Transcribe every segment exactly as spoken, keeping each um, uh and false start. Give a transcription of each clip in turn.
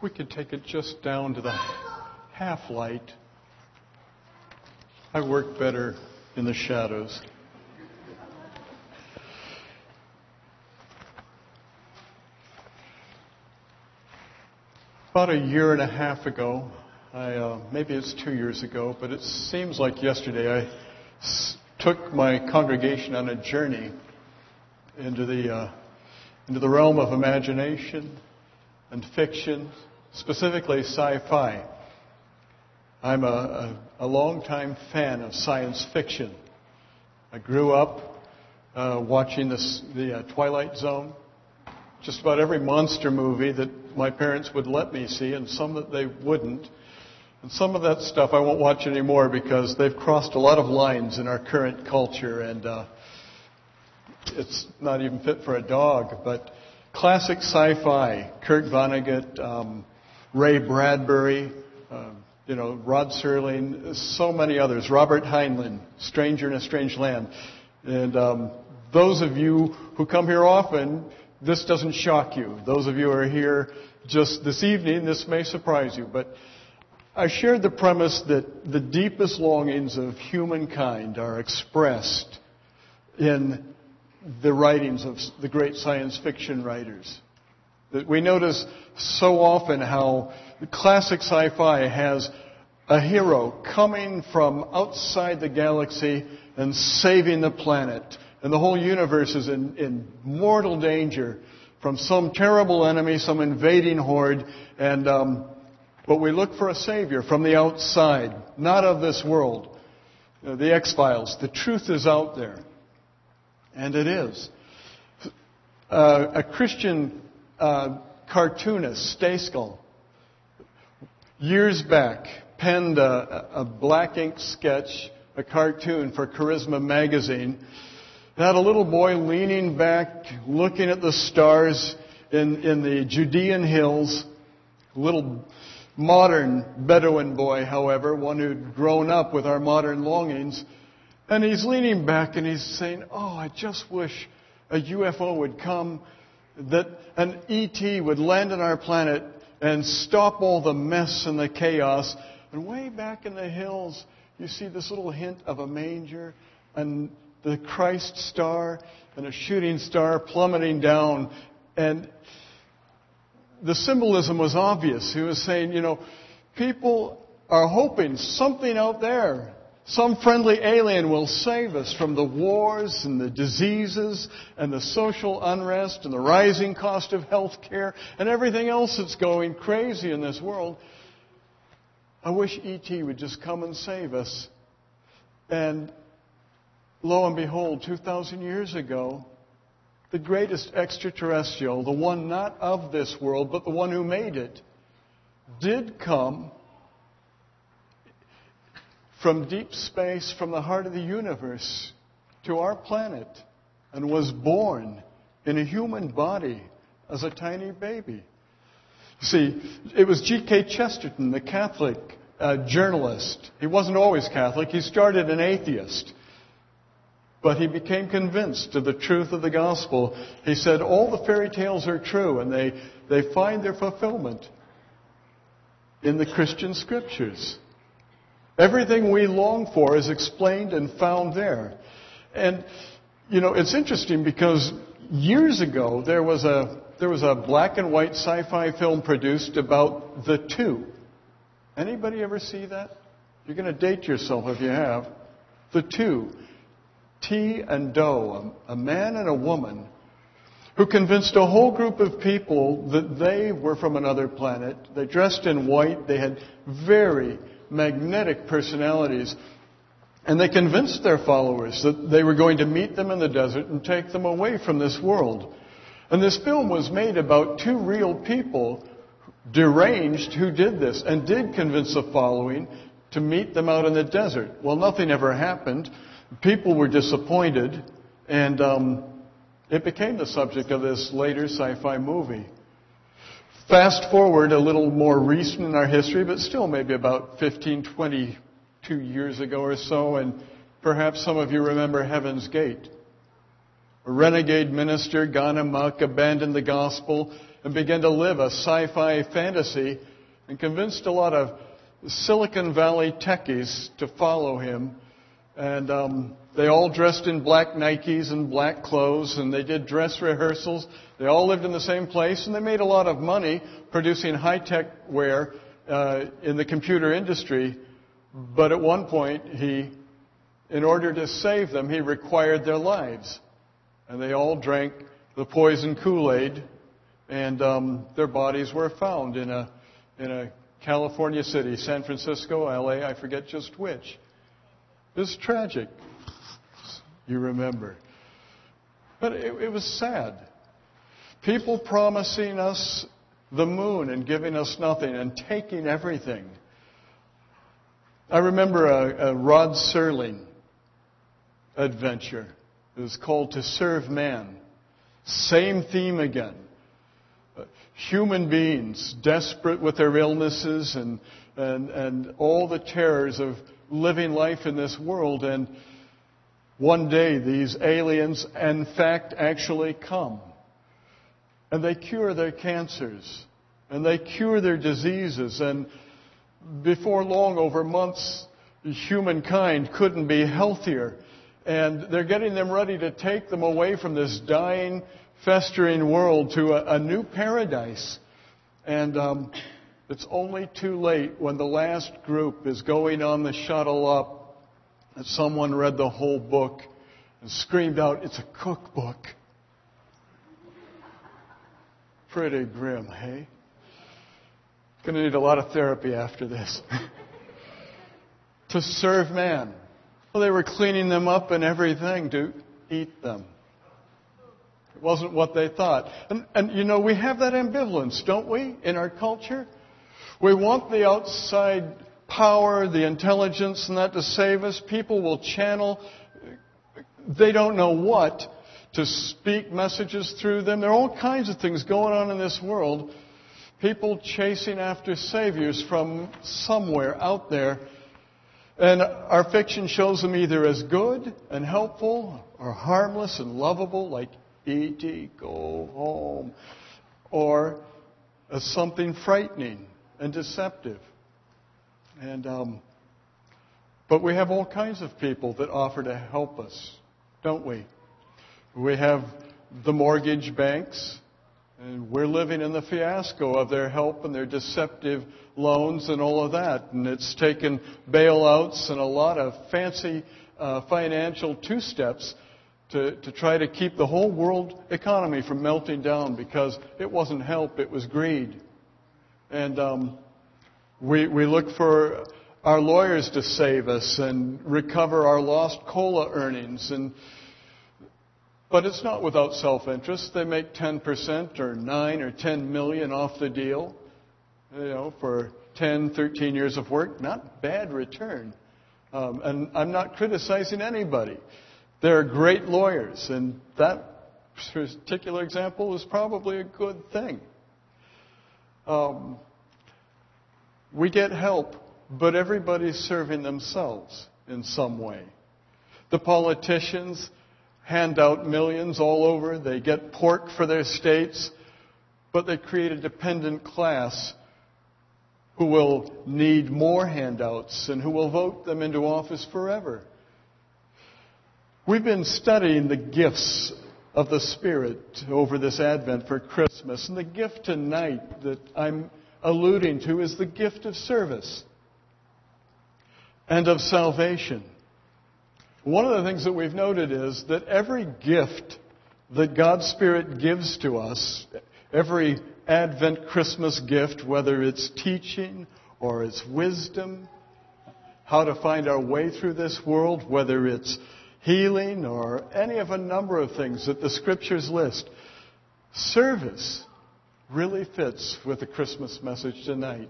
we could take it just down to the half light. I work better in the shadows. About a year and a half ago, I, uh, maybe it's two years ago, but it seems like yesterday, I s- took my congregation on a journey into the uh, into the realm of imagination and fiction, specifically sci-fi. I'm a, a, a long-time fan of science fiction. I grew up uh, watching this, the uh, Twilight Zone. Just about every monster movie that my parents would let me see, and some that they wouldn't. And some of that stuff I won't watch anymore because they've crossed a lot of lines in our current culture, and uh, it's not even fit for a dog. But classic sci-fi, Kurt Vonnegut, um, Ray Bradbury, uh, you know, Rod Serling, so many others, Robert Heinlein, Stranger in a Strange Land. And um, those of you who come here often, this doesn't shock you. Those of you who are here just this evening, this may surprise you. But I shared the premise that the deepest longings of humankind are expressed in the writings of the great science fiction writers. That we notice so often how the classic sci-fi has a hero coming from outside the galaxy and saving the planet. And the whole universe is in, in mortal danger from some terrible enemy, some invading horde. And um, but we look for a savior from the outside, not of this world. You know, the X-Files. The truth is out there, and it is. Uh, a Christian uh, cartoonist, Stayskull, years back, penned a, a black ink sketch, a cartoon for Charisma magazine. It had a little boy leaning back, looking at the stars in, in the Judean hills. A little modern Bedouin boy, however, one who'd grown up with our modern longings. And he's leaning back and he's saying, oh, I just wish a U F O would come, that an E T would land on our planet and stop all the mess and the chaos. And way back in the hills, you see this little hint of a manger and the Christ star and a shooting star plummeting down. And the symbolism was obvious. He was saying, you know, people are hoping something out there, some friendly alien will save us from the wars and the diseases and the social unrest and the rising cost of health care and everything else that's going crazy in this world. I wish E T would just come and save us. And lo and behold, two thousand years ago, the greatest extraterrestrial, the one not of this world, but the one who made it, did come from deep space, from the heart of the universe, to our planet, and was born in a human body as a tiny baby. See, it was G K Chesterton, the Catholic uh, journalist. He wasn't always Catholic. He started an atheist. But he became convinced of the truth of the gospel. He said all the fairy tales are true, and they, they find their fulfillment in the Christian scriptures. Everything we long for is explained and found there. And, you know, it's interesting because years ago there was a there was a black and white sci-fi film produced about The Two. Anybody ever see that? You're going to date yourself if you have. The Two. T and Doe, a man and a woman, who convinced a whole group of people that they were from another planet. They dressed in white. They had very magnetic personalities. And they convinced their followers that they were going to meet them in the desert and take them away from this world. And this film was made about two real people, deranged, who did this and did convince the following to meet them out in the desert. Well, nothing ever happened. People were disappointed, and um, it became the subject of this later sci-fi movie. Fast forward a little more recent in our history, but still maybe about fifteen, twenty-two years ago or so, and perhaps some of you remember Heaven's Gate. A renegade minister, gone amok, abandoned the gospel, and began to live a sci-fi fantasy and convinced a lot of Silicon Valley techies to follow him. And um, they all dressed in black Nikes and black clothes, and they did dress rehearsals. They all lived in the same place, and they made a lot of money producing high-tech wear uh, in the computer industry. But at one point, he, in order to save them, he required their lives. And they all drank the poison Kool-Aid, and um, their bodies were found in a in a California city, San Francisco, L A, I forget just which. It was tragic, you remember. But it, it was sad. People promising us the moon and giving us nothing and taking everything. I remember a, a Rod Serling adventure. It was called To Serve Man. Same theme again. Human beings desperate with their illnesses and, and, and all the terrors of living life in this world. And one day these aliens, in fact, actually come. And they cure their cancers. And they cure their diseases. And before long, over months, humankind couldn't be healthier. And they're getting them ready to take them away from this dying, festering world to a, a new paradise. And um, it's only too late when the last group is going on the shuttle up that someone read the whole book and screamed out, "It's a cookbook." Pretty grim, hey? Going to need a lot of therapy after this. To serve man. Well, they were cleaning them up and everything to eat them. It wasn't what they thought. And, and, you know, we have that ambivalence, don't we, in our culture? We want the outside power, the intelligence, and that to save us. People will channel, they don't know what, to speak messages through them. There are all kinds of things going on in this world. People chasing after saviors from somewhere out there. And our fiction shows them either as good and helpful or harmless and lovable, like E T, go home, or as something frightening and deceptive. And um, but we have all kinds of people that offer to help us, don't we? We have the mortgage banks, and we're living in the fiasco of their help and their deceptive loans and all of that. And it's taken bailouts and a lot of fancy uh, financial two-steps to, to try to keep the whole world economy from melting down, because it wasn't help, it was greed. And um, we, we look for our lawyers to save us and recover our lost COLA earnings. And But it's not without self-interest. They make ten percent or nine or ten million off the deal, you know, for ten, thirteen years of work. Not bad return. Um, and I'm not criticizing anybody. They're great lawyers, and that particular example is probably a good thing. Um, we get help, but everybody's serving themselves in some way. The politicians hand out millions all over. They get pork for their states, but they create a dependent class who will need more handouts and who will vote them into office forever. We've been studying the gifts of the Spirit over this Advent for Christmas, and the gift tonight that I'm alluding to is the gift of service and of salvation. One of the things that we've noted is that every gift that God's Spirit gives to us, every Advent Christmas gift, whether it's teaching or it's wisdom, how to find our way through this world, whether it's healing or any of a number of things that the Scriptures list, service really fits with the Christmas message tonight.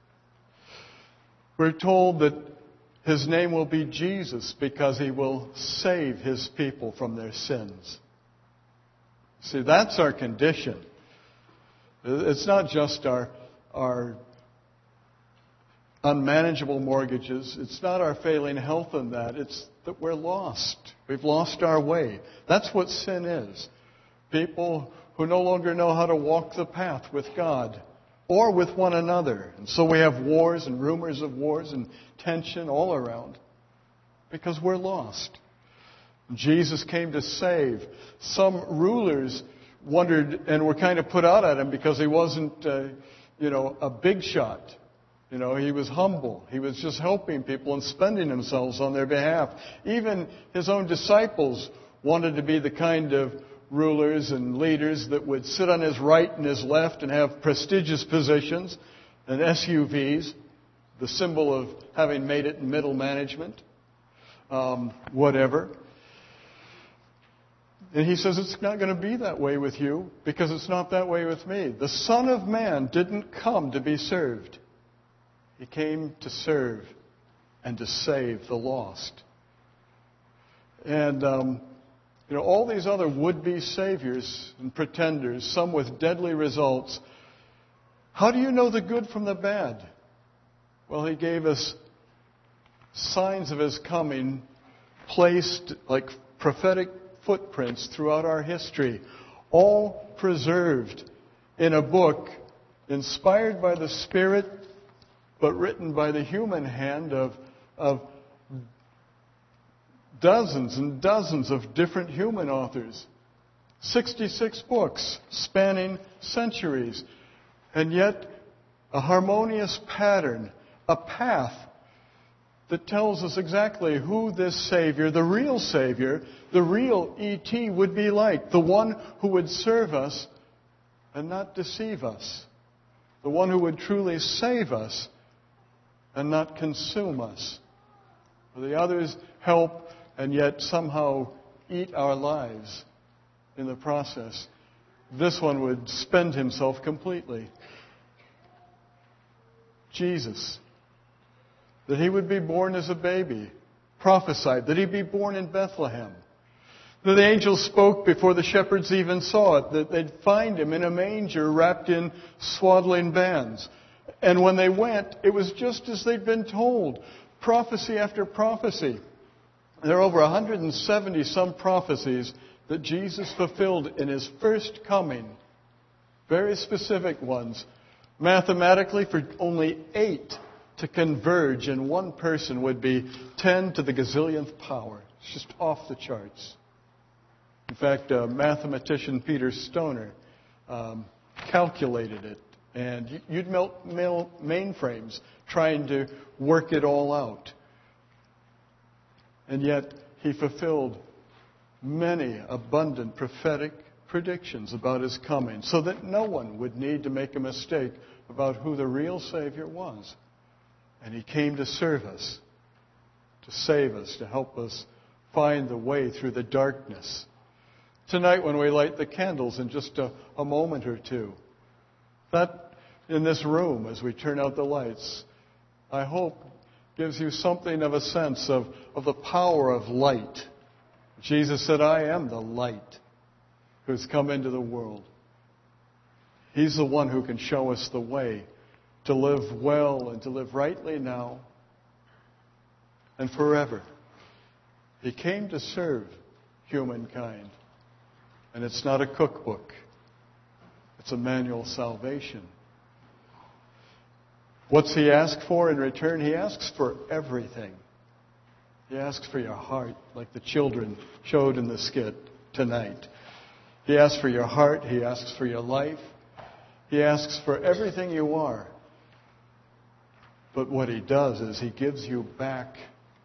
We're told that His name will be Jesus because He will save His people from their sins. See, that's our condition. It's not just our, our unmanageable mortgages. It's not our failing health in that. It's that we're lost. We've lost our way. That's what sin is. People who no longer know how to walk the path with God or with one another. And so we have wars and rumors of wars and tension all around because we're lost. Jesus came to save. Some rulers wondered and were kind of put out at him because he wasn't, uh, you know, a big shot. You know, he was humble. He was just helping people and spending themselves on their behalf. Even his own disciples wanted to be the kind of rulers and leaders that would sit on his right and his left and have prestigious positions and S U Vs, the symbol of having made it in middle management, um, whatever. And he says, it's not going to be that way with you because it's not that way with me. The Son of Man didn't come to be served. He came to serve and to save the lost. And, um, you know, all these other would-be saviors and pretenders, some with deadly results, how do you know the good from the bad? Well, he gave us signs of his coming placed like prophetic footprints throughout our history, all preserved in a book inspired by the Spirit, but written by the human hand of, of dozens and dozens of different human authors. sixty-six books spanning centuries, and yet a harmonious pattern, a path that tells us exactly who this Savior, the real Savior, the real E T would be like. The one who would serve us and not deceive us. The one who would truly save us and not consume us. The others help and yet somehow eat our lives in the process. This one would spend himself completely. Jesus. That he would be born as a baby, prophesied, that he'd be born in Bethlehem. That the angels spoke before the shepherds even saw it, that they'd find him in a manger wrapped in swaddling bands. And when they went, it was just as they'd been told, prophecy after prophecy. There are over one hundred seventy some prophecies that Jesus fulfilled in his first coming. Very specific ones. Mathematically, for only eight to converge in one person would be ten to the gazillionth power. It's just off the charts. In fact, uh, mathematician Peter Stoner um, calculated it. And you'd melt mainframes trying to work it all out. And yet, he fulfilled many abundant prophetic predictions about his coming so that no one would need to make a mistake about who the real Savior was. And he came to serve us, to save us, to help us find the way through the darkness. Tonight when we light the candles in just a, a moment or two, that in this room as we turn out the lights, I hope gives you something of a sense of, of the power of light. Jesus said, I am the light who's come into the world. He's the one who can show us the way to live well and to live rightly now and forever. He came to serve humankind. And it's not a cookbook. It's a manual of salvation. What's he ask for in return? He asks for everything. He asks for your heart, like the children showed in the skit tonight. He asks for your heart. He asks for your life. He asks for everything you are. But what he does is he gives you back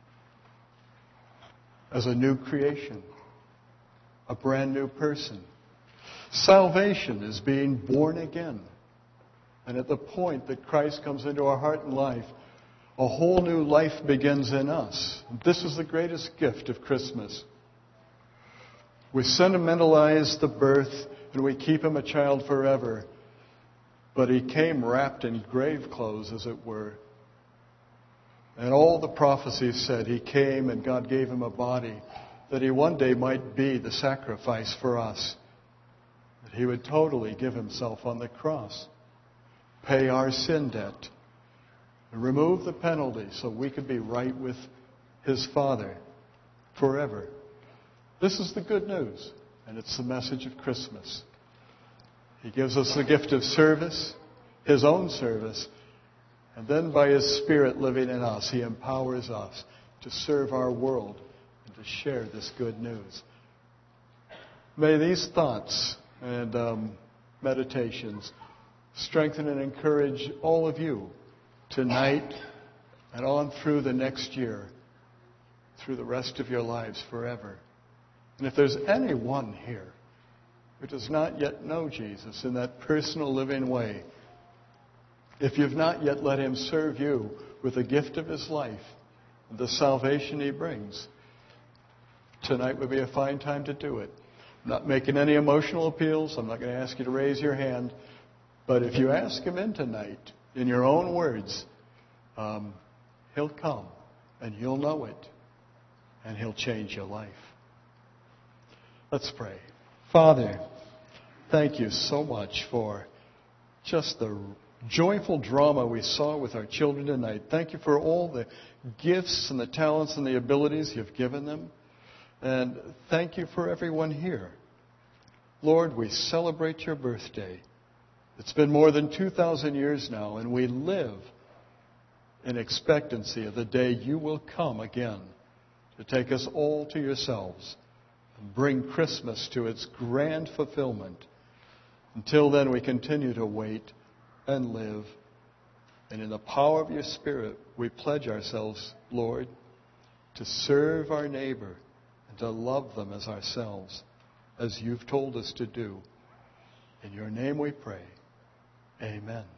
as a new creation, a brand new person. Salvation is being born again. And at the point that Christ comes into our heart and life, a whole new life begins in us. This is the greatest gift of Christmas. We sentimentalize the birth and we keep him a child forever. But he came wrapped in grave clothes, as it were. And all the prophecies said he came and God gave him a body, that he one day might be the sacrifice for us. That he would totally give himself on the cross, pay our sin debt, and remove the penalty so we could be right with his Father forever. This is the good news, and it's the message of Christmas. He gives us the gift of service, His own service. And then by His Spirit living in us, He empowers us to serve our world and to share this good news. May these thoughts and um, meditations strengthen and encourage all of you tonight and on through the next year, through the rest of your lives forever. And if there's anyone here who does not yet know Jesus in that personal living way, if you've not yet let Him serve you with the gift of His life and the salvation He brings, tonight would be a fine time to do it. I'm not making any emotional appeals. I'm not going to ask you to raise your hand. But if you ask Him in tonight, in your own words, um, He'll come and you'll know it and He'll change your life. Let's pray. Father, thank you so much for just the joyful drama we saw with our children tonight. Thank you for all the gifts and the talents and the abilities you've given them. And thank you for everyone here. Lord, we celebrate your birthday. It's been more than two thousand years now, and we live in expectancy of the day you will come again to take us all to yourselves and bring Christmas to its grand fulfillment. Until then, we continue to wait and live. And in the power of your Spirit, we pledge ourselves, Lord, to serve our neighbor and to love them as ourselves, as you've told us to do. In your name we pray. Amen.